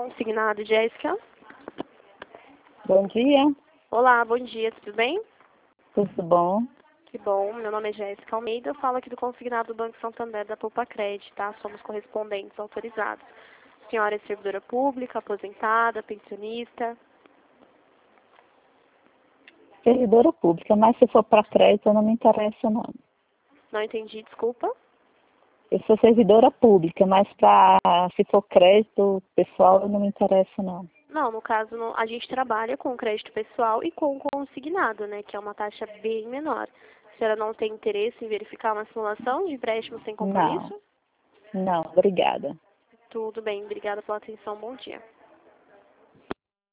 Consignado, Jéssica. Bom dia, Olá, bom dia, tudo bem? tudo bom? Que bom, meu nome é Jéssica Almeida, eu falo aqui do Consignado do Banco Santander da Poupa Crédito, tá? Somos correspondentes autorizados. A senhora é servidora pública, aposentada, pensionista? Servidora pública, mas se for para crédito não me interessa não. Não entendi, desculpa. Eu sou servidora pública, mas se for crédito pessoal não me interessa não. Não, no caso, a gente trabalha com crédito pessoal e com consignado, né? Que é uma taxa bem menor. A senhora não tem interesse em verificar uma simulação de empréstimo sem Não, compromisso? não, obrigada. Tudo bem, obrigada pela atenção, bom dia.